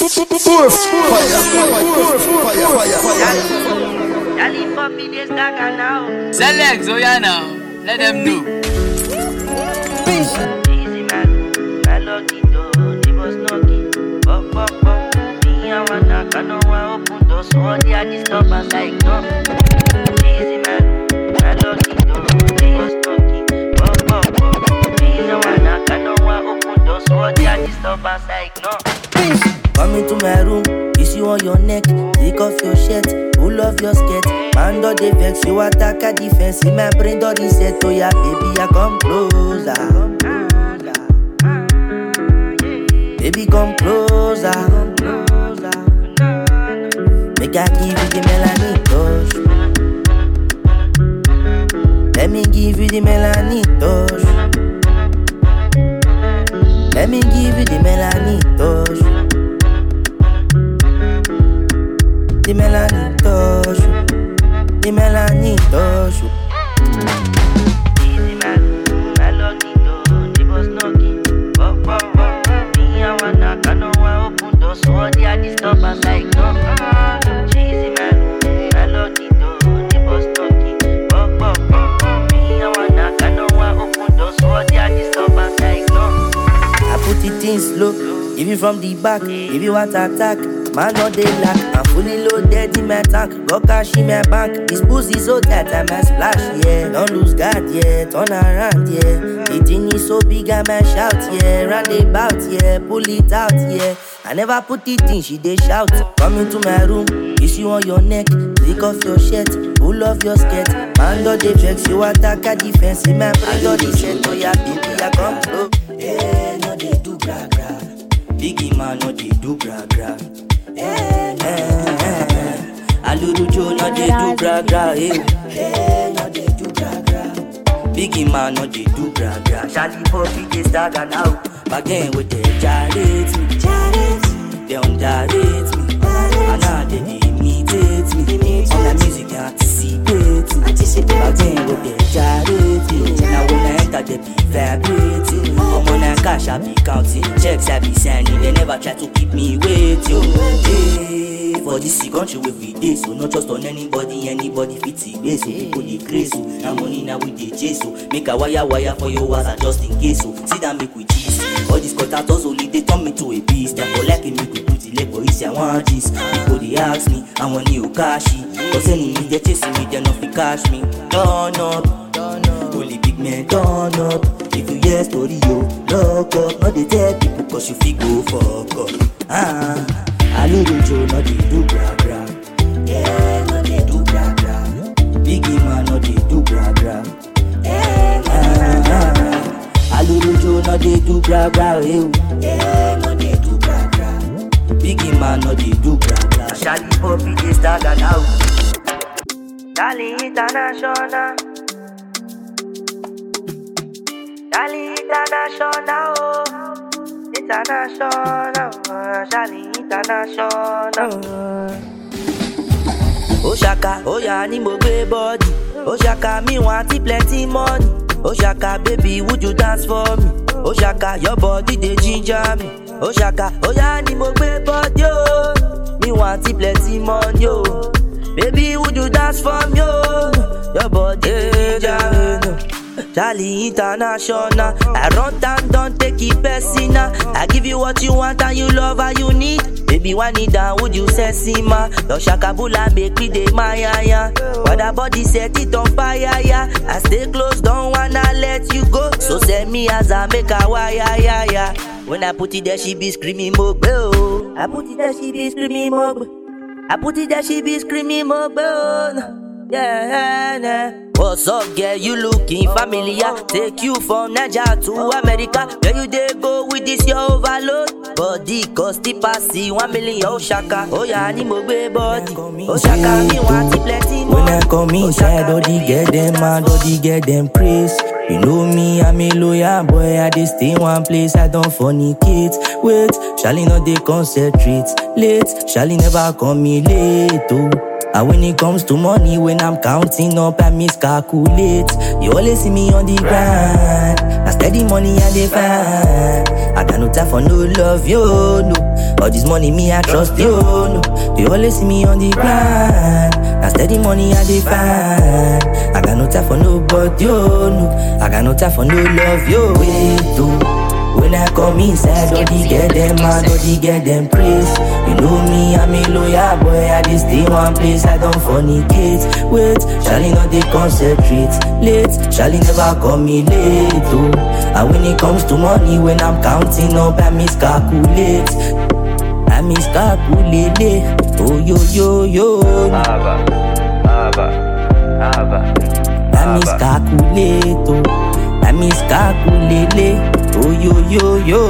Select, oh yeah now. Let them know. Easy man, melody do, they was knocking. Pop, pop, pop. Me and one knock, I know I open doors, so they are disturbance like no. Easy man, melody do, they was knocking. Pop, pop, pop. Me and one knock, I know I open doors, so they are disturbance like no. Come into my room, kiss you on your neck, take off your shirt, pull off your skirt. Man do the vex, you attack a defense. In my brain do reset, oh yeah, baby, I come closer. Baby, come closer. Make I give you the Melanie touch. Let me give you the Melanie touch. Let me give you the Melanie touch. The Melanie touch. The Melanie touch. Easy man, melody do, they was knocking. Pop, pop, pop. Me and one knock, I know I open doors, so they are disturbance like no. Easy man, melody do, they was knocking. Pop, pop, pop. Me and one knock, I know I open doors, so they are disturbance like no. I put it in slow, give you from the back, if you want to attack. Man no dey lack, I'm fully loaded in my tank. Got cash in my bank, this pussy so tight I might splash, yeah. Don't lose guard, yeah, turn around, yeah. The thing is so big I might shout, yeah. Round about, yeah, pull it out, yeah. I never put it in, she dey shout. Come into my room, kiss you on your neck, take off your shirt, pull off your skirt. Man do the vex, you attack a defense. In my brain do the set, oh yeah, baby, I come slow. Yeah, no they do gra gra. Biggie man, no they do gra gra. Alurujo no dey do gra gra, no dey do gra gra. Biggie man no dey do gra gra. Shali Poppy dey stagger now. Back then with they jarrate me, they underrate me, and now they imitate me. On the music they anticipate me. Back then with they jarrate me, now when I enter they be vibrating. I'm on a cash I be counting, checks I be sending. They never try to keep me waiting. For this country we be this, so not just on anybody fit it base. So people they crazy, so now money now we dey chase. So make a wire for your was just in case. So sit down make we cheese. All these contractors only they turn me to a beast. They for like me we put it like boys I want this. People they ask me, I want you cash it. Cause any me they chasing me, they not fi cash me. Turn up, only big men turn up. If you hear story yo, lock up. Not they tell people cause you fi go fuck up. Alurujo no dey do gra gra. Yeah, no dey do gra gra. Biggie man no dey do gra gra. Alurujo no dey do gra gra. Yeah, no dey do gra gra. Biggie man no dey do gra gra. Shali Poppy dey stagger now. Darling international. Darling international. International, Charlie international. Oshaka, oh yeah, ni mo gbe body. Oshaka, me want it plenty money. Oshaka, baby, would you dance for me? Oshaka, your body they ginger me. Oshaka, oh yeah, ni mo gbe body, oh. Me want it plenty money, oh. Baby, would you dance for me, oh? Your body ginger me. Charlie international. I run down, don't take it personal. I give you what you want and you love and you need. Baby, one it down, would you say sima? Your shakabula make me de maya ya. But the body set it on fire ya. I stay close, don't wanna let you go. So send me as I make a wire ya ya. When I put it there, she be screaming mogbe oh. I put it there, she be screaming mogbe. I put it there, she be screaming mogbe oh. Yeah. What's up, girl? You looking familiar? Take you from Nigeria to America. Where you dey go with this your overload? Body cost the passy 1 million. Oshaka, oh yeah, ni mo gbe body. Oshaka, me want it plenty more. When I come inside, all the get them mad, all the get them praise. You know me, I'm a lawyer boy. I dey stay one place, I don't fornicate. Wait, shall he not dey concentrate? Late, shall he never come me late? Oh. And when it comes to money, when I'm counting up, I miscalculate. You always see me on the grind. I steady money and they find. I got no time for no love, yo, no. All this money, me, I trust, yo, no. They always see me on the grind. Now steady money, I dey find. I got no time for nobody, yo, no. I got no time for no love, yo. Wait, oh. When I come inside, don't get them mad, don't get them praise. You know me, I'm a lawyer boy, I just stay one place, I don't fornicate. Wait, shall he not they concentrate? Late, shall he never call me late, oh. And when it comes to money, when I'm counting up, I miscalculate. I miscalculate, oh yo yo yo. Aba. I miscalculate, oh. I miscalculate, oh yo yo yo.